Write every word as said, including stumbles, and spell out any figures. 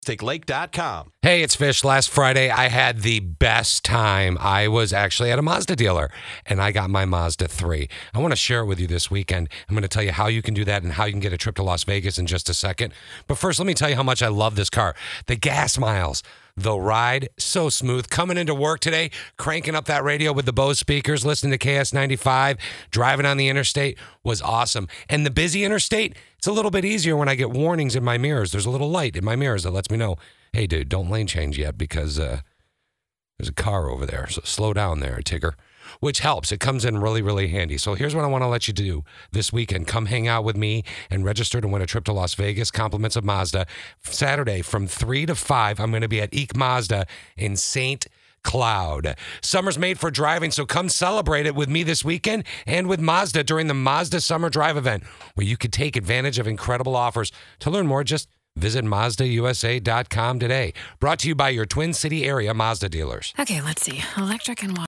lake dot com. Hey, it's Fish. Last Friday, I had the best time. I was actually at a Mazda dealer, and I got my Mazda three. I want to share it with you this weekend. I'm going to tell you how you can do that and how you can get a trip to Las Vegas in just a second. But first, let me tell you how much I love this car. The gas miles. The ride, so smooth. Coming into work today, cranking up that radio with the Bose speakers, listening to K S ninety-five, driving on the interstate was awesome. And the busy interstate, it's a little bit easier when I get warnings in my mirrors. There's a little light in my mirrors that lets me know, hey, dude, don't lane change yet because uh, there's a car over there. So slow down there, Tigger. Which helps. It comes in really, really handy. So here's what I want to let you do this weekend. Come hang out with me and register to win a trip to Las Vegas, compliments of Mazda. Saturday from three to five, I'm going to be at Eek Mazda in Saint Cloud. Summer's made for driving, so come celebrate it with me this weekend and with Mazda during the Mazda Summer Drive event, where you could take advantage of incredible offers. To learn more, just visit Mazda U S A dot com today. Brought to you by your Twin City area Mazda dealers. Okay, let's see. Electric and water.